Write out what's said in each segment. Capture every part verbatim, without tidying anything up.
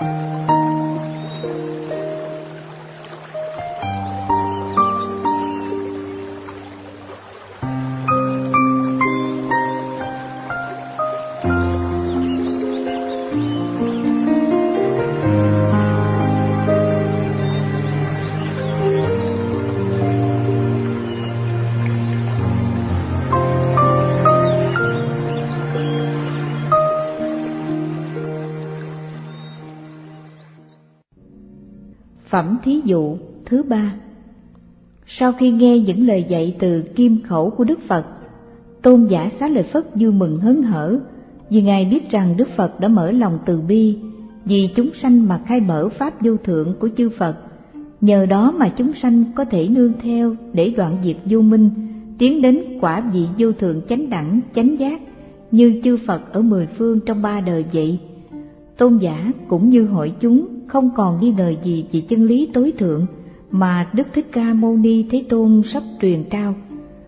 Phẩm thí dụ thứ ba. Sau khi nghe những lời dạy từ kim khẩu của Đức Phật, Tôn giả Xá Lợi Phất vui mừng hớn hở, vì Ngài biết rằng Đức Phật đã mở lòng từ bi, vì chúng sanh mà khai mở pháp vô thượng của chư Phật. Nhờ đó mà chúng sanh có thể nương theo để đoạn diệt vô minh, tiến đến quả vị vô thượng chánh đẳng, chánh giác, như chư Phật ở mười phương trong ba đời vậy. Tôn giả cũng như hội chúng không còn nghi ngờ gì về chân lý tối thượng mà Đức Thích Ca Mâu Ni Thế Tôn sắp truyền trao.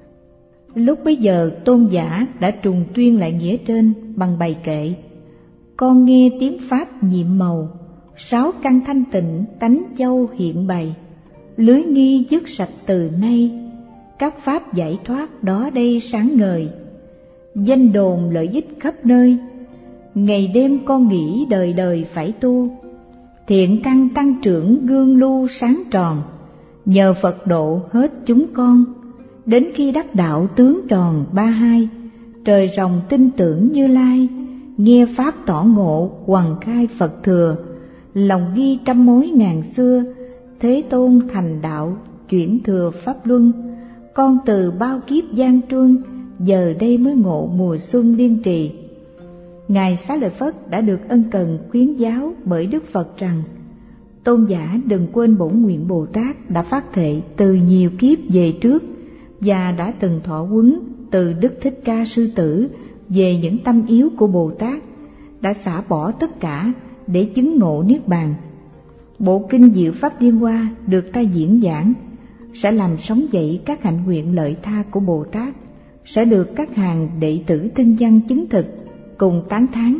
Lúc bấy giờ Tôn giả đã trùng tuyên lại nghĩa trên bằng bài kệ: con nghe tiếng pháp nhiệm màu, sáu căn thanh tịnh tánh châu hiện bày, lưới nghi dứt sạch từ nay, các pháp giải thoát đó đây sáng ngời, danh đồn lợi ích khắp nơi, ngày đêm con nghĩ đời đời phải tu, thiện căn tăng trưởng gương lưu sáng tròn, nhờ Phật độ hết chúng con, đến khi đắc đạo tướng tròn ba hai, trời rồng tin tưởng Như Lai, nghe pháp tỏ ngộ hoằng khai Phật thừa, lòng ghi trăm mối ngàn xưa, Thế Tôn thành đạo chuyển thừa pháp luân, con từ bao kiếp gian truân, giờ đây mới ngộ mùa xuân liên trì. Ngài Xá Lợi Phất đã được ân cần khuyến giáo bởi Đức Phật rằng: tôn giả đừng quên bổn nguyện Bồ Tát đã phát thệ từ nhiều kiếp về trước và đã từng thọ huấn từ Đức Thích Ca Sư Tử về những tâm yếu của Bồ Tát, đã xả bỏ tất cả để chứng ngộ niết bàn. Bộ kinh Diệu Pháp Liên Hoa được ta diễn giảng sẽ làm sống dậy các hạnh nguyện lợi tha của Bồ Tát, sẽ được các hàng đệ tử tinh văn chứng thực cùng tán thán.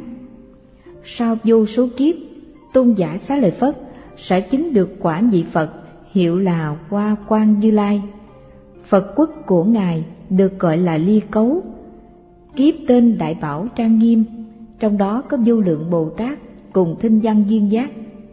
Sau vô số kiếp, tôn giả Xá Lợi Phất sẽ chứng được quả vị Phật hiệu là Hoa Quang Như Lai. Phật quốc của Ngài được gọi là Ly Cấu, kiếp tên Đại Bảo trang nghiêm, trong đó có vô lượng Bồ Tát cùng thinh văn duyên giác.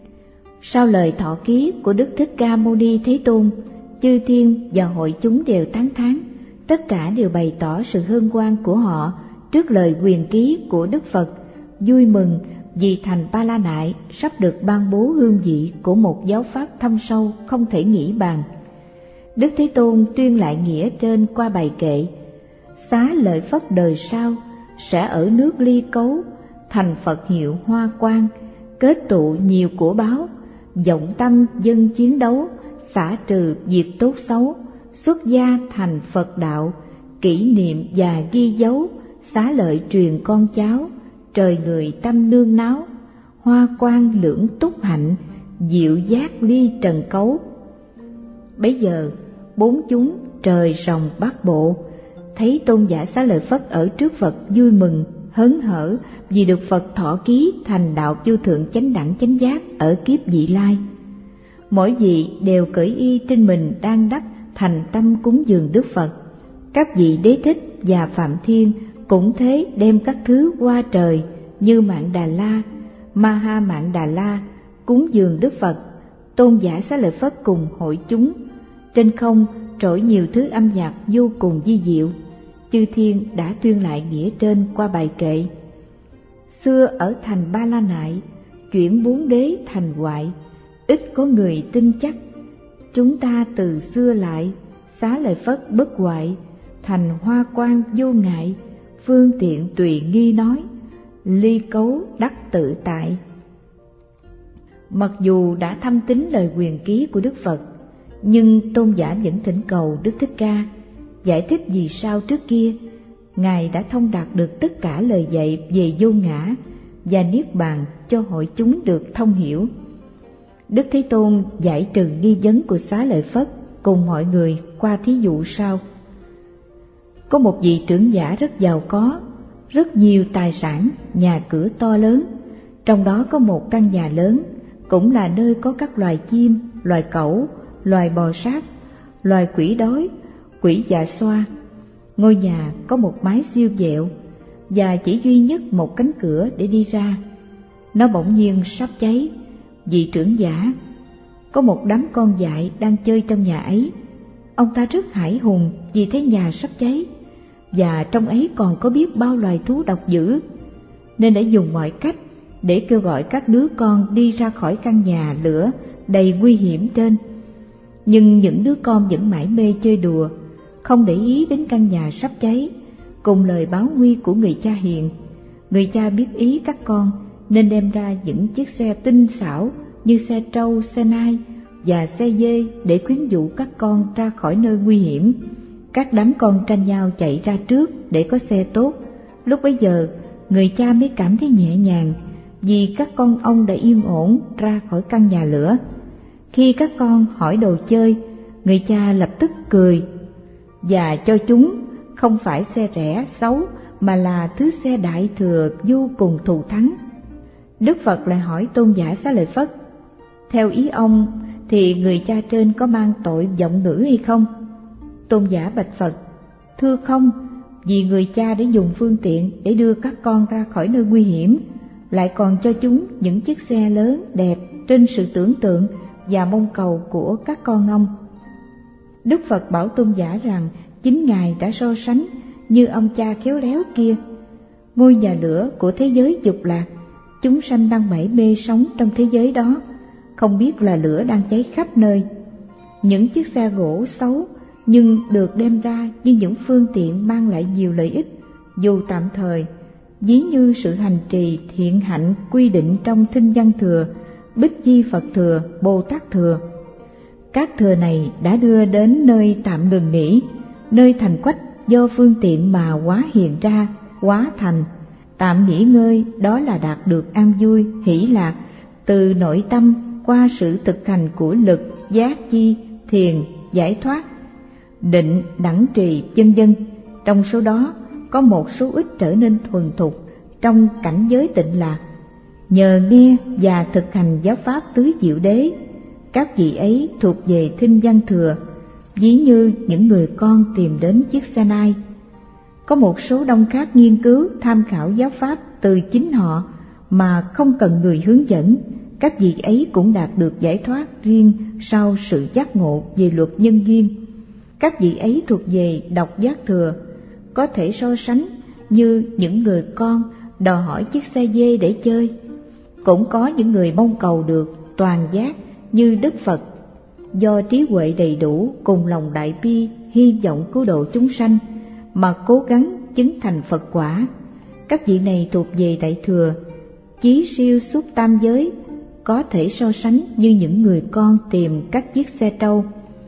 Sau lời thọ ký của Đức Thích Ca Mâu Ni Thế Tôn, chư thiên và hội chúng đều tán thán, tất cả đều bày tỏ sự hân hoan của họ trước lời quyền ký của Đức Phật, vui mừng vì thành Ba La Nại sắp được ban bố hương vị của một giáo pháp thâm sâu không thể nghĩ bàn. Đức Thế Tôn tuyên lại nghĩa trên qua bài kệ: Xá Lợi Phất đời sau sẽ ở nước Ly Cấu, thành Phật hiệu Hoa Quang, kết tụ nhiều của báo, vọng tâm dân chiến đấu, xả trừ diệt tốt xấu, xuất gia thành Phật đạo, kỷ niệm và ghi dấu, xá lợi truyền con cháu, trời người tâm nương náo, hoa quang lưỡng túc hạnh, diệu giác ly trần cấu. Bấy giờ bốn chúng trời rồng bát bộ thấy tôn giả Xá Lợi Phất ở trước Phật vui mừng hớn hở vì được Phật thọ ký thành đạo vô thượng chánh đẳng chánh giác ở kiếp vị lai. Mỗi vị đều cởi y trên mình đang đắc thành tâm cúng dường Đức Phật. Các vị Đế Thích và Phạm Thiên cũng thế, đem các thứ hoa trời như Mạn Đà La, Ma Ha Mạn Đà La cúng dường Đức Phật. Tôn giả Xá Lợi Phất cùng hội chúng, trên không trỗi nhiều thứ âm nhạc vô cùng vi diệu. Chư thiên đã tuyên lại nghĩa trên qua bài kệ: xưa ở thành Ba La Nại, chuyển bốn đế thành hoại, ít có người tin chắc. Chúng ta từ xưa lại, Xá Lợi Phất bất hoại, thành hoa quang vô ngại, phương tiện tùy nghi nói, ly cấu đắc tự tại. Mặc dù đã thâm tín lời quyền ký của Đức Phật, nhưng tôn giả vẫn thỉnh cầu Đức Thích Ca giải thích vì sao trước kia Ngài đã thông đạt được tất cả lời dạy về vô ngã và niết bàn cho hội chúng được thông hiểu. Đức Thế Tôn giải trừ nghi vấn của Xá Lợi Phất cùng mọi người qua thí dụ sau. Có một vị trưởng giả rất giàu có, rất nhiều tài sản, nhà cửa to lớn, trong đó có một căn nhà lớn cũng là nơi có các loài chim, loài cẩu, loài bò sát, loài quỷ đói, quỷ dạ xoa. Ngôi nhà có một mái siêu vẹo và chỉ duy nhất một cánh cửa để đi ra. Nó bỗng nhiên sắp cháy. Vị trưởng giả, có một đám con dại đang chơi trong nhà ấy. Ông ta rất hãi hùng vì thấy nhà sắp cháy, và trong ấy còn có biết bao loài thú độc dữ, nên đã dùng mọi cách để kêu gọi các đứa con đi ra khỏi căn nhà lửa đầy nguy hiểm trên. Nhưng những đứa con vẫn mải mê chơi đùa, không để ý đến căn nhà sắp cháy. Cùng lời báo nguy của người cha hiền, người cha biết ý các con nên đem ra những chiếc xe tinh xảo như xe trâu, xe nai và xe dê để khuyến dụ các con ra khỏi nơi nguy hiểm. Các đám con tranh nhau chạy ra trước để có xe tốt. Lúc bấy giờ, người cha mới cảm thấy nhẹ nhàng vì các con ông đã yên ổn ra khỏi căn nhà lửa. Khi các con hỏi đồ chơi, người cha lập tức cười và cho chúng không phải xe rẻ xấu mà là thứ xe đại thừa vô cùng thù thắng. Đức Phật lại hỏi tôn giả Xá Lợi Phất: theo ý ông thì người cha trên có mang tội vọng ngữ hay không? Tôn giả bạch Phật: thưa không, vì người cha đã dùng phương tiện để đưa các con ra khỏi nơi nguy hiểm, lại còn cho chúng những chiếc xe lớn đẹp trên sự tưởng tượng và mong cầu của các con ông. Đức Phật bảo tôn giả rằng chính Ngài đã so sánh như ông cha khéo léo kia. Ngôi nhà lửa của thế giới dục lạc, chúng sanh đang mải mê sống trong thế giới đó, không biết là lửa đang cháy khắp nơi. Những chiếc xe gỗ xấu nhưng được đem ra như những phương tiện mang lại nhiều lợi ích, dù tạm thời, ví như sự hành trì thiện hạnh quy định trong Thinh Văn Thừa, Bích Chi Phật Thừa, Bồ Tát Thừa. Các thừa này đã đưa đến nơi tạm ngừng nghỉ, nơi thành quách do phương tiện mà hóa hiện ra, hóa thành. Tạm nghỉ ngơi đó là đạt được an vui, hỷ lạc từ nội tâm qua sự thực hành của lực, giác chi, thiền, giải thoát, định, đẳng trì, vân vân. Trong số đó có một số ít trở nên thuần thục trong cảnh giới tịnh lạc, nhờ nghe và thực hành giáo pháp tứ diệu đế. Các vị ấy thuộc về Thinh Văn Thừa, ví như những người con tìm đến chiếc xe nai. Có một số đông khác nghiên cứu tham khảo giáo pháp từ chính họ mà không cần người hướng dẫn. Các vị ấy cũng đạt được giải thoát riêng sau sự giác ngộ về luật nhân duyên. Các vị ấy thuộc về độc giác thừa, có thể so sánh như những người con đòi hỏi chiếc xe dê để chơi. Cũng có những người mong cầu được toàn giác như Đức Phật, do trí huệ đầy đủ cùng lòng đại bi hy vọng cứu độ chúng sanh mà cố gắng chứng thành Phật quả. Các vị này thuộc về đại thừa, chí siêu xuất tam giới, có thể so sánh như những người con tìm các chiếc xe trâu.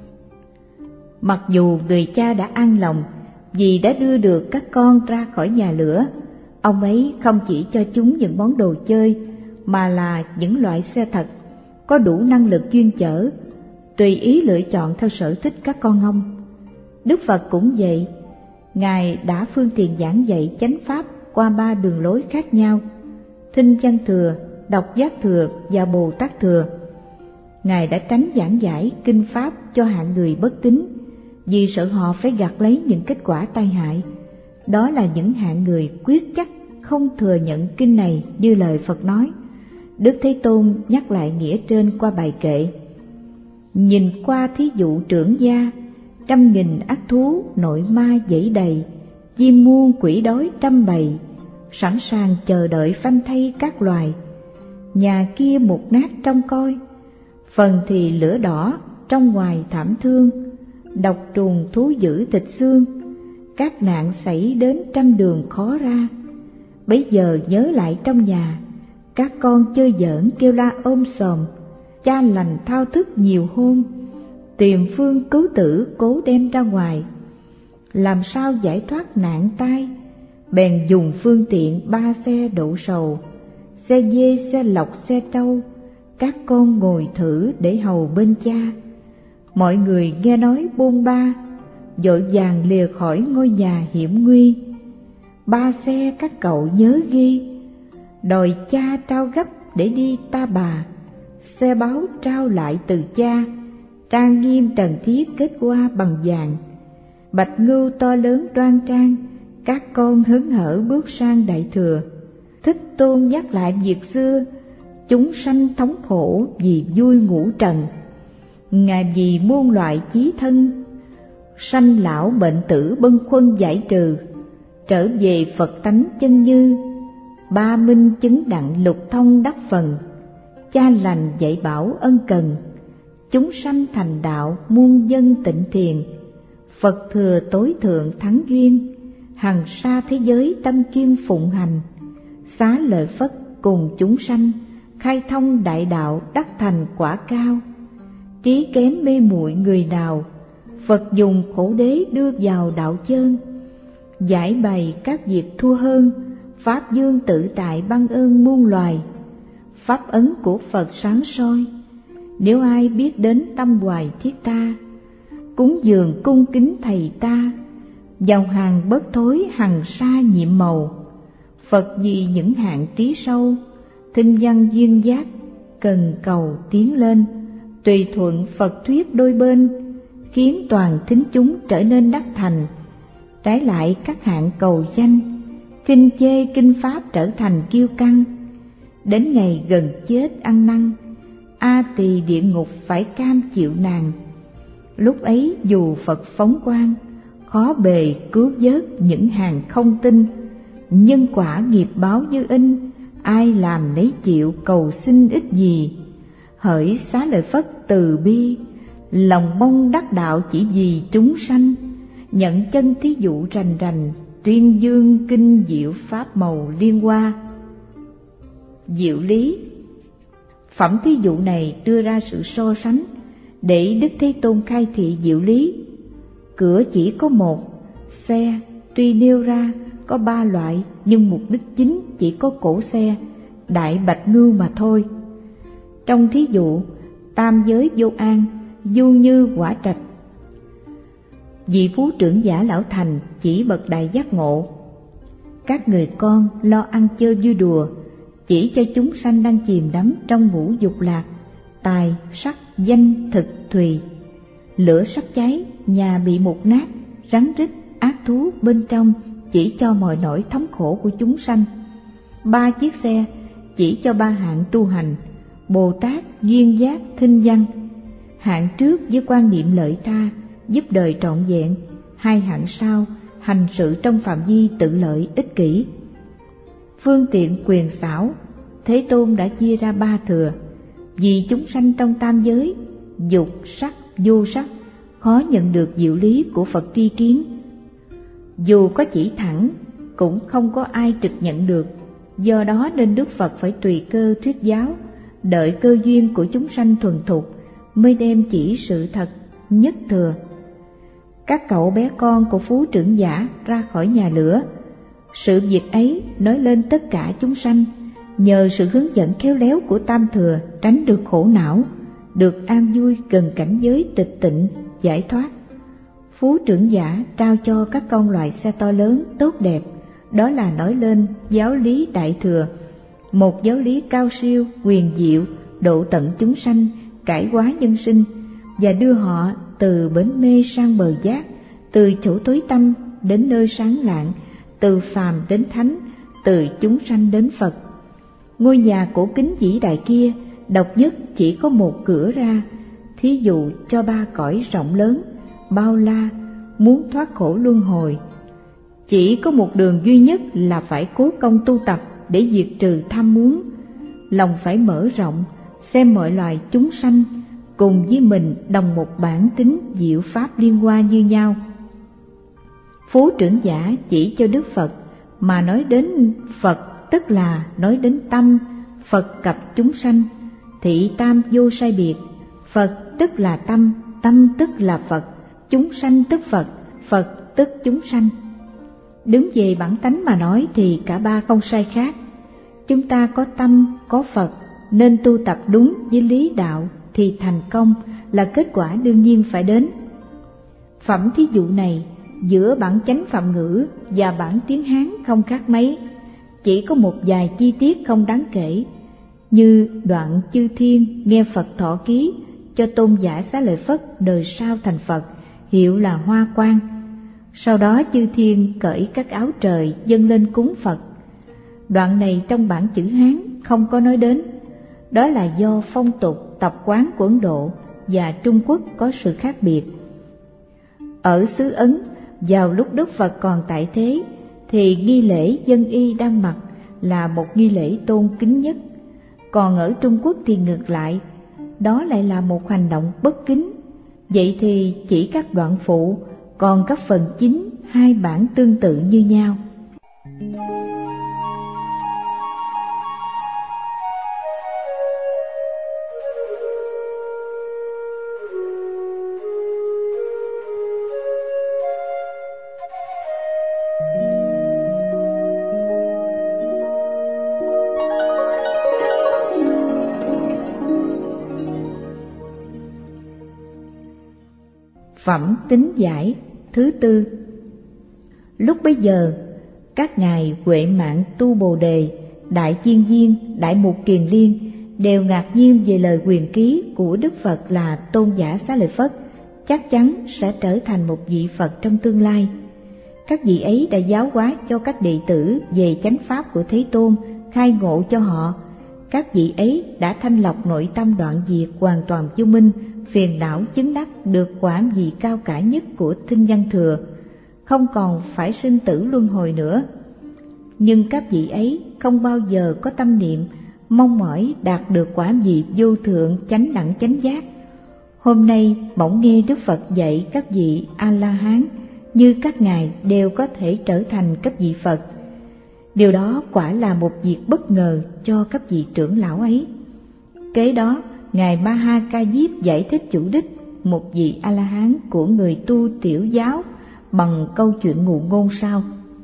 Mặc dù người cha đã an lòng vì đã đưa được các con ra khỏi nhà lửa, ông ấy không chỉ cho chúng những món đồ chơi mà là những loại xe thật, có đủ năng lực chuyên chở, tùy ý lựa chọn theo sở thích các con ông. Đức Phật cũng vậy, Ngài đã phương tiện giảng dạy chánh pháp qua ba đường lối khác nhau: Thinh Văn Thừa, Độc Giác Thừa và Bồ Tát Thừa. Ngài đã tránh giảng giải kinh pháp cho hạng người bất tín, vì sợ họ phải gặt lấy những kết quả tai hại. Đó là những hạng người quyết chắc không thừa nhận kinh này như lời Phật nói. Đức Thế Tôn nhắc lại nghĩa trên qua bài kệ: nhìn qua thí dụ trưởng gia, trăm nghìn ác thú nội ma dẫy đầy, chim muôn quỷ đói trăm bầy, sẵn sàng chờ đợi phanh thay các loài. Nhà kia mục nát trong coi, phần thì lửa đỏ, trong ngoài thảm thương, độc trùng thú dữ thịt xương, các nạn xảy đến trăm đường khó ra. Bấy giờ nhớ lại trong nhà, các con chơi giỡn kêu la ôm sòm, cha lành thao thức nhiều hôm, tìm phương cứu tử cố đem ra ngoài. Làm sao giải thoát nạn tai, bèn dùng phương tiện ba xe độ sầu, xe dê, xe lộc, xe trâu, các con ngồi thử để hầu bên cha. Mọi người nghe nói bôn ba, vội vàng lìa khỏi ngôi nhà hiểm nguy. Ba xe các cậu nhớ ghi, đòi cha trao gấp để đi Ta Bà, xe báo trao lại từ cha, trang nghiêm trần thiết kết qua bằng vàng. Bạch ngưu to lớn đoan trang, các con hớn hở bước sang đại thừa. Thích Tôn nhắc lại việc xưa, chúng sanh thống khổ vì vui ngũ trần. Ngài vì muôn loại chí thân, sanh lão bệnh tử bâng khuâng giải trừ, trở về Phật tánh chân như. Ba minh chứng đặng lục thông đắc phần, cha lành dạy bảo ân cần. Chúng sanh thành đạo muôn dân tịnh thiền, Phật thừa tối thượng thắng duyên. Hằng sa thế giới tâm chuyên phụng hành, xá lợi Phất cùng chúng sanh, khai thông đại đạo đắc thành quả cao. Trí kém mê muội người nào, Phật dùng khổ đế đưa vào đạo chơn. Giải bày các việc thua hơn, Pháp dương tự tại ban ơn muôn loài. Pháp ấn của Phật sáng soi, nếu ai biết đến tâm hoài thiết ta. Cúng dường cung kính thầy ta, giàu hàng bớt thối hằng sa nhiệm màu. Phật vì những hạng trí sâu, thinh văn duyên giác, cần cầu tiến lên. Tùy thuận Phật thuyết đôi bên, khiến toàn thính chúng trở nên đắc thành. Trái lại các hạng cầu danh, kinh chê kinh pháp trở thành kiêu căng. Đến ngày gần chết ăn năn, A Tỳ địa ngục phải cam chịu nàng. Lúc ấy dù Phật phóng quang, khó bề cứu vớt những hàng không tin. Nhân quả nghiệp báo như in, ai làm nấy chịu cầu xin ích gì. Hỡi xá lợi Phất từ bi, lòng mong đắc đạo chỉ vì chúng sanh. Nhận chân thí dụ rành rành, tuyên dương kinh diệu pháp màu liên hoa. Diệu lý. Phẩm thí dụ này đưa ra sự so sánh để Đức Thế Tôn khai thị diệu lý. Cửa chỉ có một, xe tuy nêu ra có ba loại, nhưng mục đích chính chỉ có cổ xe đại bạch ngưu mà thôi. Trong thí dụ tam giới vô an, du như quả trạch. Vị phú trưởng giả lão thành chỉ bậc đại giác ngộ. Các người con lo ăn chơi vui đùa, chỉ cho chúng sanh đang chìm đắm trong ngũ dục lạc, tài, sắc, danh, thực, thùy. Lửa sắp cháy, nhà bị mục nát, rắn rít, ác thú bên trong chỉ cho mọi nỗi thống khổ của chúng sanh. Ba chiếc xe chỉ cho ba hạng tu hành: Bồ Tát, duyên giác, thinh văn. Hạng trước với quan niệm lợi ta, giúp đời trọn vẹn. Hai hạng sau hành sự trong phạm vi tự lợi ích kỷ. Phương tiện quyền xảo, Thế Tôn đã chia ra ba thừa. Vì chúng sanh trong tam giới, dục, sắc, vô sắc, khó nhận được diệu lý của Phật tri kiến. Dù có chỉ thẳng, cũng không có ai trực nhận được. Do đó nên Đức Phật phải tùy cơ thuyết giáo, đợi cơ duyên của chúng sanh thuần thục mới đem chỉ sự thật nhất thừa. Các cậu bé con của phú trưởng giả ra khỏi nhà lửa. Sự việc ấy nói lên tất cả chúng sanh, nhờ sự hướng dẫn khéo léo của tam thừa tránh được khổ não, được an vui gần cảnh giới tịch tịnh, giải thoát. Phú trưởng giả trao cho các con loại xe to lớn tốt đẹp, đó là nói lên giáo lý đại thừa, một giáo lý cao siêu, quyền diệu, độ tận chúng sanh, cải hóa nhân sinh, và đưa họ từ bến mê sang bờ giác, từ chỗ tối tăm đến nơi sáng lạng, từ phàm đến thánh, từ chúng sanh đến Phật. Ngôi nhà cổ kính vĩ đại kia độc nhất chỉ có một cửa ra, thí dụ cho ba cõi rộng lớn, bao la, muốn thoát khổ luân hồi. Chỉ có một đường duy nhất là phải cố công tu tập để diệt trừ tham muốn. Lòng phải mở rộng, xem mọi loài chúng sanh cùng với mình đồng một bản tính diệu pháp liên hoa như nhau. Phú trưởng giả chỉ cho Đức Phật, mà nói đến Phật tức là nói đến tâm, Phật cập chúng sanh, thị tam vô sai biệt. Phật tức là tâm, tâm tức là Phật, chúng sanh tức Phật, Phật tức chúng sanh. Đứng về bản tánh mà nói thì cả ba không sai khác. Chúng ta có tâm, có Phật, nên tu tập đúng với lý đạo thì thành công là kết quả đương nhiên phải đến. Phẩm thí dụ này giữa bản chánh Phạm ngữ và bản tiếng Hán không khác mấy, chỉ có một vài chi tiết không đáng kể. như đoạn chư thiên nghe Phật thọ ký cho tôn giả Xá Lợi Phất đời sau thành Phật, hiệu là Hoa Quang. Sau đó chư thiên cởi các áo trời dâng lên cúng Phật. Đoạn này trong bản chữ Hán không có nói đến, đó là do phong tục tập quán của Ấn Độ và Trung Quốc có sự khác biệt. Ở xứ Ấn, vào lúc Đức Phật còn tại thế thì nghi lễ dân y đang mặc là một nghi lễ tôn kính nhất, còn ở Trung Quốc thì ngược lại, đó lại là một hành động bất kính. Vậy thì chỉ các đoạn phụ, còn các phần chính hai bản tương tự như nhau. Phẩm tính giải thứ tư. Lúc bấy giờ, các ngài Huệ Mạng Tu Bồ Đề, Đại Chiên Viên, Đại Mục Kiền Liên đều ngạc nhiên về lời quyền ký của Đức Phật là tôn giả Xá Lợi Phất chắc chắn sẽ trở thành một vị Phật trong tương lai. Các vị ấy đã giáo hóa cho các đệ tử về chánh pháp của Thế Tôn, khai ngộ cho họ. Các vị ấy đã thanh lọc nội tâm đoạn diệt hoàn toàn vô minh, phiền não chứng đắc được quả vị cao cả nhất của tinh văn thừa, không còn phải sinh tử luân hồi nữa. Nhưng các vị ấy không bao giờ có tâm niệm mong mỏi đạt được quả vị vô thượng chánh đẳng chánh giác. Hôm nay bỗng nghe Đức Phật dạy các vị A-la-hán như các ngài đều có thể trở thành các vị Phật. Điều đó quả là một việc bất ngờ cho các vị trưởng lão ấy. Kế đó, ngài Ma Ha Ca Diếp giải thích chủ đích một vị A-la-hán của người tu tiểu giáo bằng câu chuyện ngụ ngôn sau.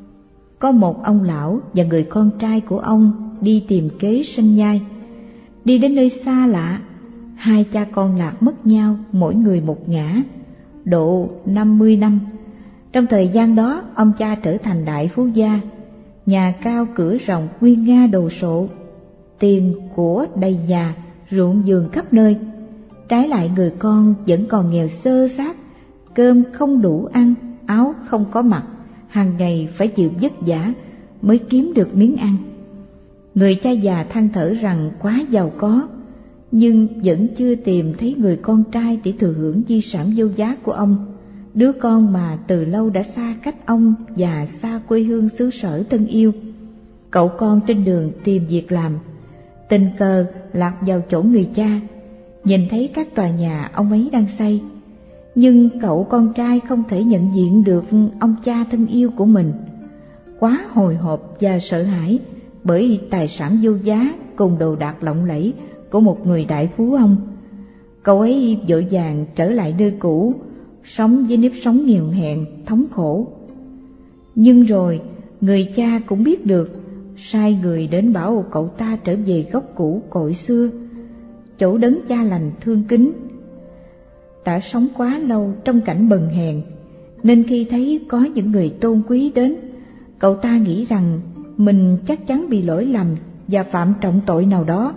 Có một ông lão và người con trai của ông đi tìm kế sanh nhai. Đi đến nơi xa lạ, hai cha con lạc mất nhau, mỗi người một ngã, độ năm mươi năm. Trong thời gian đó, ông cha trở thành đại phú gia, nhà cao cửa rộng, nguy nga đồ sộ, tiền của đầy nhà, ruộng vườn khắp nơi. Trái lại người con vẫn còn nghèo xơ xác, cơm không đủ ăn, áo không có mặc, hàng ngày phải chịu vất vả mới kiếm được miếng ăn. Người cha già than thở rằng quá giàu có, nhưng vẫn chưa tìm thấy người con trai để thừa hưởng di sản vô giá của ông, đứa con mà từ lâu đã xa cách ông và xa quê hương xứ sở thân yêu. Cậu con trên đường tìm việc làm, tình cờ lạc vào chỗ người cha, nhìn thấy các tòa nhà ông ấy đang xây, nhưng cậu con trai không thể nhận diện được ông cha thân yêu của mình. Quá hồi hộp và sợ hãi bởi tài sản vô giá cùng đồ đạc lộng lẫy của một người đại phú ông, cậu ấy vội vàng trở lại nơi cũ, sống với nếp sống nghèo hèn, thống khổ. Nhưng rồi người cha cũng biết được, sai người đến bảo cậu ta trở về gốc cũ cội xưa, chỗ đấng cha lành thương kính. Đã sống quá lâu trong cảnh bần hèn, nên khi thấy có những người tôn quý đến, cậu ta nghĩ rằng mình chắc chắn bị lỗi lầm và phạm trọng tội nào đó.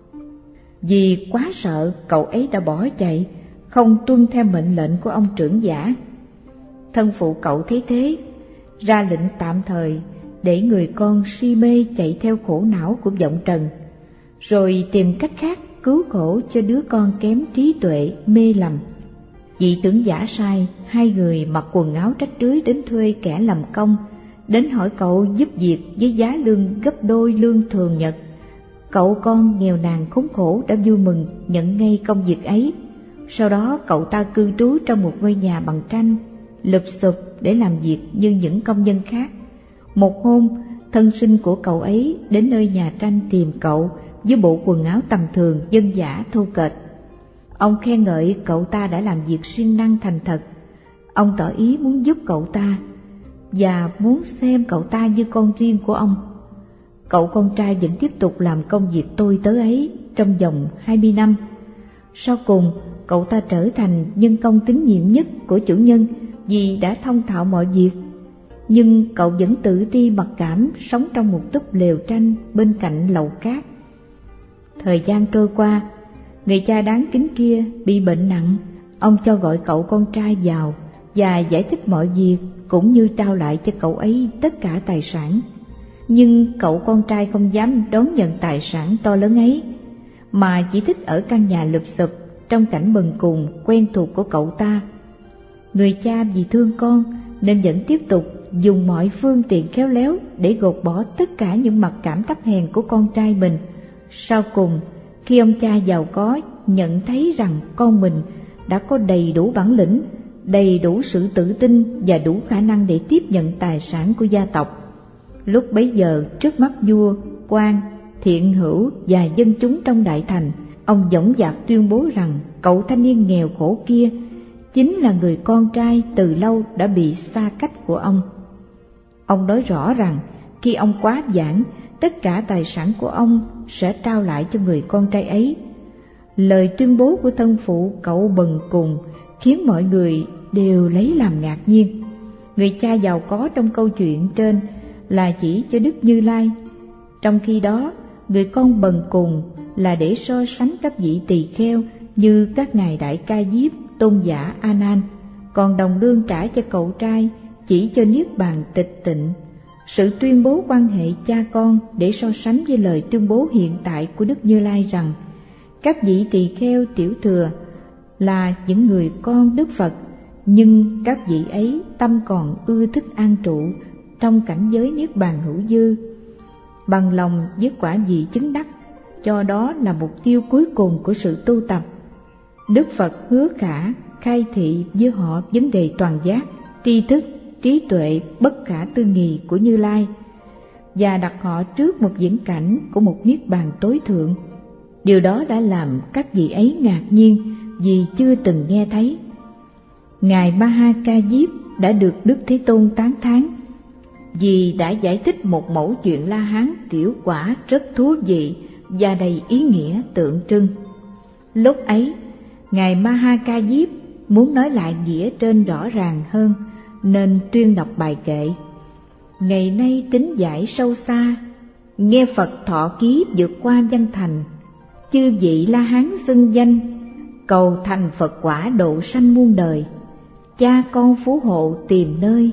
Vì quá sợ, cậu ấy đã bỏ chạy, không tuân theo mệnh lệnh của ông trưởng giả. Thân phụ cậu thấy thế, ra lệnh tạm thời để người con si mê chạy theo khổ não của vọng trần, rồi tìm cách khác cứu khổ cho đứa con kém trí tuệ mê lầm. Vị trưởng giả sai hai người mặc quần áo rách rưới đến thuê kẻ làm công, đến hỏi cậu giúp việc với giá lương gấp đôi lương thường nhật. Cậu con nghèo nàn khốn khổ đã vui mừng nhận ngay công việc ấy. Sau đó cậu ta cư trú trong một ngôi nhà bằng tranh, lụp xụp để làm việc như những công nhân khác. Một hôm, thân sinh của cậu ấy đến nơi nhà tranh tìm cậu với bộ quần áo tầm thường dân dã thô kệch. Ông khen ngợi cậu ta đã làm việc siêng năng thành thật. Ông tỏ ý muốn giúp cậu ta và muốn xem cậu ta như con riêng của ông. Cậu con trai vẫn tiếp tục làm công việc tôi tớ ấy trong vòng hai mươi năm. Sau cùng, cậu ta trở thành nhân công tín nhiệm nhất của chủ nhân vì đã thông thạo mọi việc. Nhưng cậu vẫn tự ti mặc cảm sống trong một túp lều tranh bên cạnh lầu cát. Thời gian trôi qua, người cha đáng kính kia bị bệnh nặng. Ông cho gọi cậu con trai vào và giải thích mọi việc, cũng như trao lại cho cậu ấy tất cả tài sản. Nhưng cậu con trai không dám đón nhận tài sản to lớn ấy, mà chỉ thích ở căn nhà lụp xụp trong cảnh bần cùng quen thuộc của cậu ta. Người cha vì thương con nên vẫn tiếp tục dùng mọi phương tiện khéo léo để gột bỏ tất cả những mặc cảm thấp hèn của con trai mình. Sau cùng, khi ông cha giàu có nhận thấy rằng con mình đã có đầy đủ bản lĩnh, đầy đủ sự tự tin và đủ khả năng để tiếp nhận tài sản của gia tộc, lúc bấy giờ trước mắt vua, quan, thiện hữu và dân chúng trong đại thành, ông dõng dạc tuyên bố rằng cậu thanh niên nghèo khổ kia chính là người con trai từ lâu đã bị xa cách của ông. Ông nói rõ rằng khi ông quá giảng, tất cả tài sản của ông sẽ trao lại cho người con trai ấy. Lời tuyên bố của thân phụ cậu bần cùng khiến mọi người đều lấy làm ngạc nhiên. Người cha giàu có trong câu chuyện trên là chỉ cho Đức Như Lai, trong khi đó người con bần cùng là để so sánh các vị tỳ kheo như các ngài Đại Ca Diếp, Tôn giả A Nan, còn đồng lương trả cho cậu trai chỉ cho niết bàn tịch tịnh. Sự tuyên bố quan hệ cha con để so sánh với lời tuyên bố hiện tại của Đức Như Lai rằng các vị tỳ kheo tiểu thừa là những người con Đức Phật, nhưng các vị ấy tâm còn ưa thích an trụ trong cảnh giới niết bàn hữu dư, bằng lòng với quả vị chứng đắc, cho đó là mục tiêu cuối cùng của sự tu tập. Đức Phật hứa khả khai thị với họ vấn đề toàn giác, tri thức, trí tuệ bất khả tư nghị của Như Lai, và đặt họ trước một viễn cảnh của một niết bàn tối thượng. Điều đó đã làm các vị ấy ngạc nhiên vì chưa từng nghe thấy. Ngài Ma Ha Ca Diếp đã được Đức Thế Tôn tán thán vì đã giải thích một mẩu chuyện La Hán tiểu quả rất thú vị và đầy ý nghĩa tượng trưng. Lúc ấy, Ngài Ma Ha Ca Diếp muốn nói lại nghĩa trên rõ ràng hơn nên tuyên đọc bài kệ: ngày nay tính giải sâu xa, nghe Phật thọ ký vượt qua văn thành, chư vị La Hán xưng danh, cầu thành Phật quả độ sanh muôn đời, cha con phú hộ tìm nơi.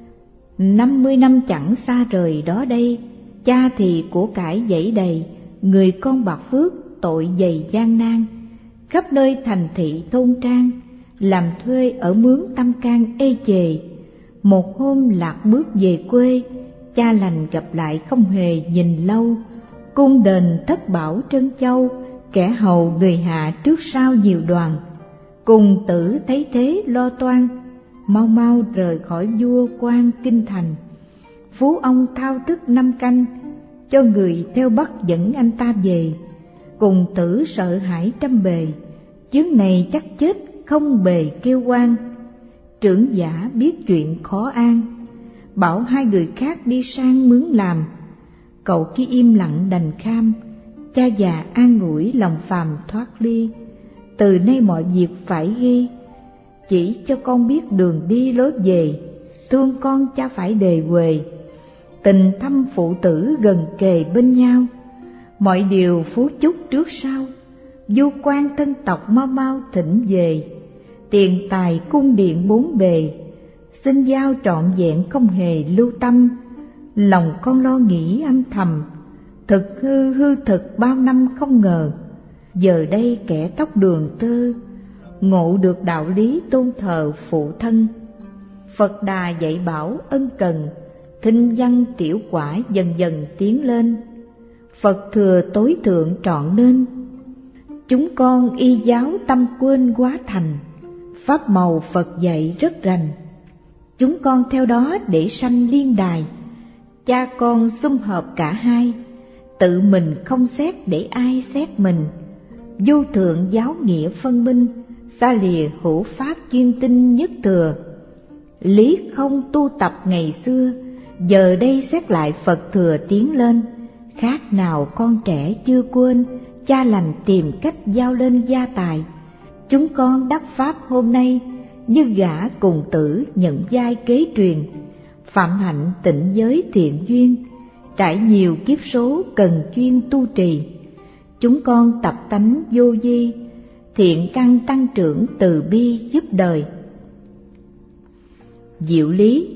Năm mươi năm chẳng xa rời đó đây, cha thì của cải dẫy đầy, người con bạc phước tội dày gian nan, khắp nơi thành thị thôn trang, làm thuê ở mướn tâm can ê chề. Một hôm lạc bước về quê, cha lành gặp lại không hề nhìn lâu, cung đền thất bảo trân châu, kẻ hầu người hạ trước sau nhiều đoàn. Cùng tử thấy thế lo toan, mau mau rời khỏi vua quan kinh thành. Phú ông thao thức năm canh, cho người theo bắt dẫn anh ta về. Cùng tử sợ hãi trăm bề, chướng này chắc chết không bề kêu oan. Trưởng giả biết chuyện khó an, bảo hai người khác đi sang mướn làm. Cậu kia im lặng đành kham, cha già an ủi lòng phàm thoát ly. Từ nay mọi việc phải ghi, chỉ cho con biết đường đi lối về, thương con cha phải đề huề. Tình thâm phụ tử gần kề bên nhau, mọi điều phú chúc trước sau, du quan thân tộc mau mau thỉnh về. Tiền tài cung điện bốn bề, xin giao trọn vẹn không hề lưu tâm. Lòng con lo nghĩ âm thầm, thực hư hư thực bao năm không ngờ. Giờ đây kẻ tóc đường tơ, ngộ được đạo lý tôn thờ phụ thân. Phật Đà dạy bảo ân cần, thinh văn tiểu quả dần dần tiến lên. Phật thừa tối thượng trọn nên, chúng con y giáo tâm quên quá thành. Pháp màu Phật dạy rất rành, chúng con theo đó để sanh liên đài. Cha con sum hợp cả hai, tự mình không xét để ai xét mình. Vô thượng giáo nghĩa phân minh, xa lìa hữu pháp chuyên tinh nhất thừa. Lý không tu tập ngày xưa, giờ đây xét lại Phật thừa tiến lên. Khác nào con trẻ chưa quên, cha lành tìm cách giao lên gia tài. Chúng con đắc pháp hôm nay, như gã cùng tử nhận giai kế truyền. Phạm hạnh tịnh giới thiện duyên, trải nhiều kiếp số cần chuyên tu trì. chúng con tập tánh vô vi, thiện căn tăng trưởng từ bi giúp đời. Diệu lý.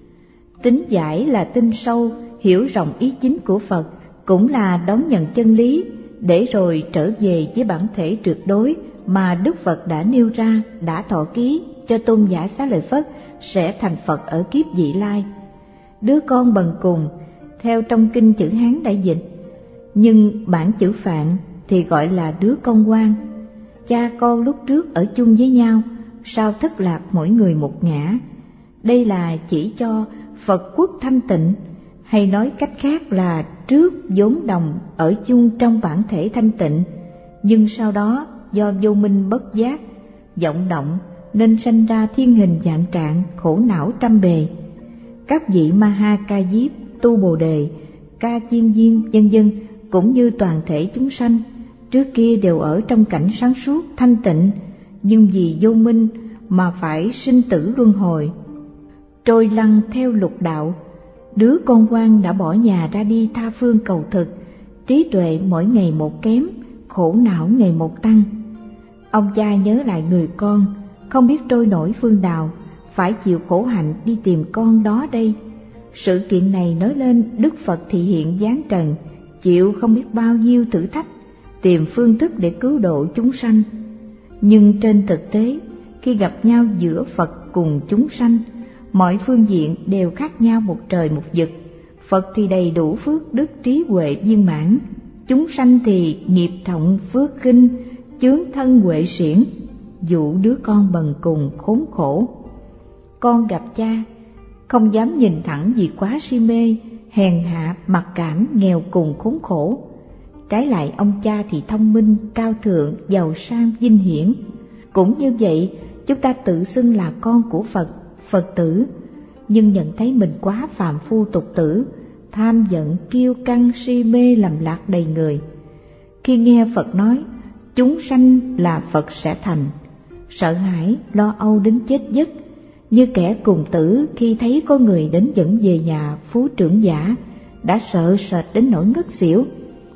Tín giải là tin sâu, hiểu rộng ý chính của Phật, cũng là đón nhận chân lý, để rồi trở về với bản thể tuyệt đối mà Đức Phật đã nêu ra, đã thọ ký cho tôn giả Xá Lợi Phất sẽ thành Phật ở kiếp vị lai. Đứa con bần cùng, theo trong kinh chữ Hán đại dịch, nhưng bản chữ Phạn thì gọi là đứa con ngoan. Cha con lúc trước ở chung với nhau, sau thất lạc mỗi người một ngã. Đây là chỉ cho Phật quốc thanh tịnh, hay nói cách khác là trước vốn đồng ở chung trong bản thể thanh tịnh, nhưng sau đó do vô minh bất giác, vọng động nên sanh ra thiên hình vạn trạng, khổ não trăm bề. Các vị Ma Ha Ca Diếp, Tu Bồ Đề, Ca Chiên Viên vân vân cũng như toàn thể chúng sanh trước kia đều ở trong cảnh sáng suốt thanh tịnh, nhưng vì vô minh mà phải sinh tử luân hồi, trôi lăn theo lục đạo. Đứa con ngoan đã bỏ nhà ra đi tha phương cầu thực, trí tuệ mỗi ngày một kém, khổ não ngày một tăng. Ông cha nhớ lại người con, không biết trôi nổi phương nào, phải chịu khổ hạnh đi tìm con đó đây. Sự kiện này nói lên Đức Phật thị hiện giáng trần, chịu không biết bao nhiêu thử thách, tìm phương thức để cứu độ chúng sanh. Nhưng trên thực tế, khi gặp nhau giữa Phật cùng chúng sanh, mọi phương diện đều khác nhau một trời một vực. Phật thì đầy đủ phước đức trí huệ viên mãn, chúng sanh thì nghiệp thọng phước khinh, chướng thân huệ xiển, dụ đứa con bần cùng khốn khổ. Con gặp cha, không dám nhìn thẳng vì quá si mê, hèn hạ, mặc cảm, nghèo cùng khốn khổ. Trái lại ông cha thì thông minh, cao thượng, giàu sang, vinh hiển. Cũng như vậy, chúng ta tự xưng là con của Phật, Phật tử, nhưng nhận thấy mình quá phàm phu tục tử, tham giận, kiêu căng, si mê lầm lạc đầy người. Khi nghe Phật nói, chúng sanh là Phật sẽ thành, sợ hãi, lo âu đến chết giấc, như kẻ cùng tử khi thấy có người đến dẫn về nhà phú trưởng giả, đã sợ sệt đến nỗi ngất xỉu.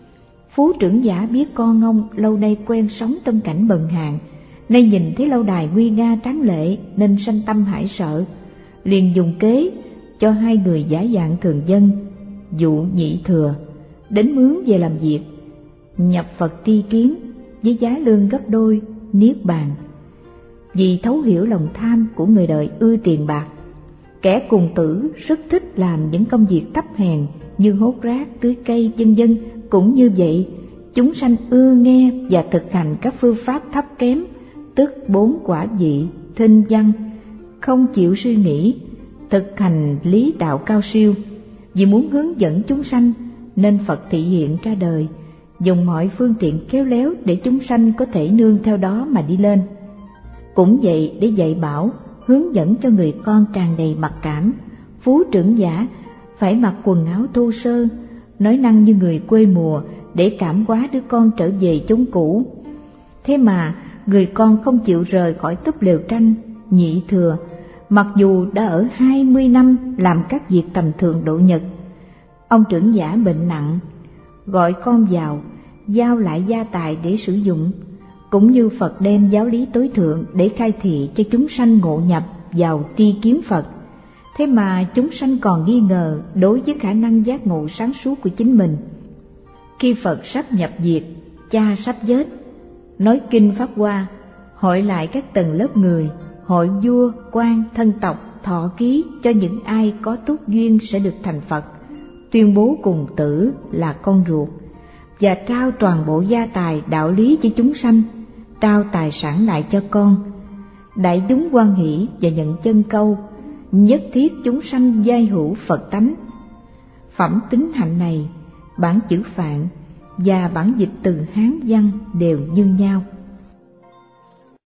Phú trưởng giả biết con ông lâu nay quen sống trong cảnh bần hàn, nay nhìn thấy lâu đài nguy nga tráng lệ nên sanh tâm hải sợ, liền dùng kế cho hai người giả dạng thường dân, dụ Nhị Thừa đến mướn về làm việc, nhập Phật tri kiến với giá lương gấp đôi, niết bàn. Vì thấu hiểu lòng tham của người đời ưa tiền bạc, kẻ cùng tử rất thích làm những công việc thấp hèn như hốt rác, tưới cây vân vân. Cũng như vậy, chúng sanh ưa nghe và thực hành các phương pháp thấp kém, tức bốn quả vị, thinh văn, không chịu suy nghĩ, thực hành lý đạo cao siêu. Vì muốn hướng dẫn chúng sanh nên Phật thị hiện ra đời, dùng mọi phương tiện khéo léo để chúng sanh có thể nương theo đó mà đi lên. Cũng vậy, để dạy bảo, hướng dẫn cho người con tràn đầy mặc cảm, Phú trưởng giả phải mặc quần áo thô sơ, nói năng như người quê mùa để cảm hóa đứa con trở về chốn cũ. Thế mà người con không chịu rời khỏi túp lều tranh. Nhị Thừa mặc dù đã ở hai mươi năm làm các việc tầm thường độ nhật. Ông trưởng giả bệnh nặng, gọi con vào, giao lại gia tài để sử dụng, cũng như Phật đem giáo lý tối thượng để khai thị cho chúng sanh ngộ nhập vào tri kiến Phật. Thế mà chúng sanh còn nghi ngờ đối với khả năng giác ngộ sáng suốt của chính mình. Khi Phật sắp nhập diệt, cha sắp chết, nói kinh Pháp Hoa, hội lại các tầng lớp người, hội vua, quan, thân tộc, thọ ký cho những ai có túc duyên sẽ được thành Phật, tuyên bố cùng tử là con ruột, và trao toàn bộ gia tài đạo lý cho chúng sanh, trao tài sản lại cho con. Đại chúng hoan hỷ và nhận chân câu, nhất thiết chúng sanh giai hữu Phật tánh. Phẩm tính hạnh này, bản chữ Phạn và bản dịch từ Hán văn đều như nhau.